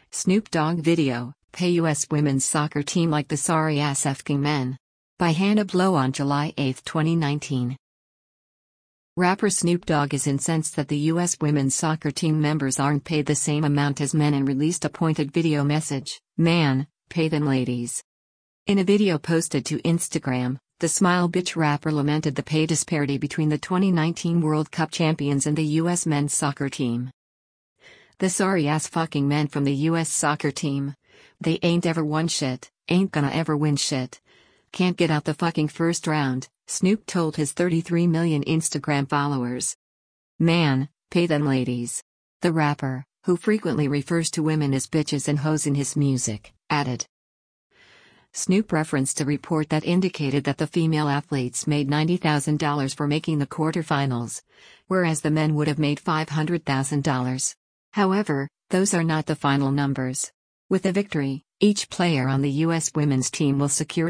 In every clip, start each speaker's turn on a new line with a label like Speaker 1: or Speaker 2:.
Speaker 1: Snoop Dogg video, pay U.S. women's soccer team like the sorry ass fucking men. By Hannah Blow on July 8, 2019. Rapper Snoop Dogg is incensed that the U.S. women's soccer team members aren't paid the same amount as men and released a pointed video message, "Man, pay them ladies." In a video posted to Instagram, the Smile Bitch rapper lamented the pay disparity between the 2019 World Cup champions and the U.S. men's soccer team. "The sorry ass fucking men from the U.S. soccer team. They ain't ever won shit, ain't gonna ever win shit. Can't get out the fucking first round," Snoop told his 33 million Instagram followers. "Man, pay them ladies." The rapper, who frequently refers to women as bitches and hoes in his music, added. Snoop referenced a report that indicated that the female athletes made $90,000 for making the quarterfinals, whereas the men would have made $500,000. However, those are not the final numbers. With a victory, each player on the U.S. women's team will secure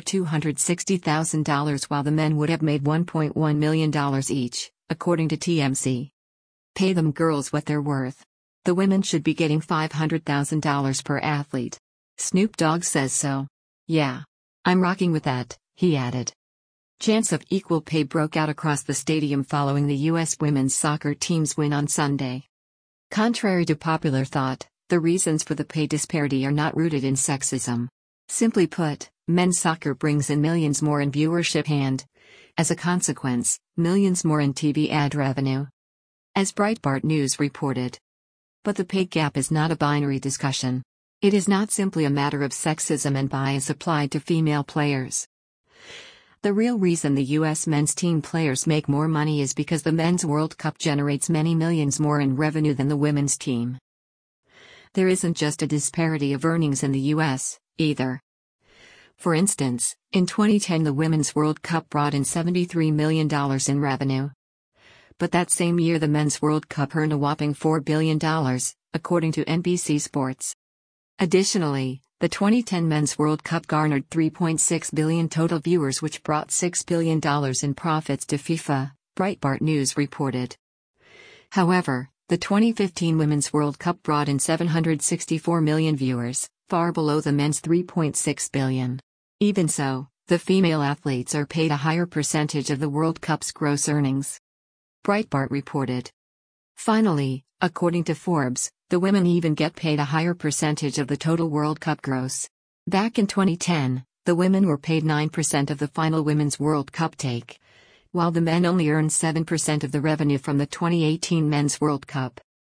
Speaker 1: $260,000 while the men would have made $1.1 million each, according to TMZ. Pay them girls what they're worth. The women should be getting $500,000 per athlete. Snoop Dogg says so. "Yeah. I'm rocking with that," he added. Chants of equal pay broke out across the stadium following the U.S. women's soccer team's win on Sunday. Contrary to popular thought, the reasons for the pay disparity are not rooted in sexism. Simply put, men's soccer brings in millions more in viewership and, as a consequence, millions more in TV ad revenue. As Breitbart News reported. But the pay gap is not a binary discussion. It is not simply a matter of sexism and bias applied to female players. The real reason the U.S. men's team players make more money is because the Men's World Cup generates many millions more in revenue than the women's team. There isn't just a disparity of earnings in the U.S., either. For instance, in 2010 the Women's World Cup brought in $73 million in revenue. But that same year the Men's World Cup earned a whopping $4 billion, according to NBC Sports. Additionally, the 2010 Men's World Cup garnered 3.6 billion total viewers, which brought $6 billion in profits to FIFA, Breitbart News reported. However, the 2015 Women's World Cup brought in 764 million viewers, far below the men's 3.6 billion. Even so, the female athletes are paid a higher percentage of the World Cup's gross earnings. Breitbart reported. Finally, according to Forbes, the women even get paid a higher percentage of the total World Cup gross. Back in 2010, the women were paid 9% of the final Women's World Cup take, while the men only earned 7% of the revenue from the 2018 Men's World Cup.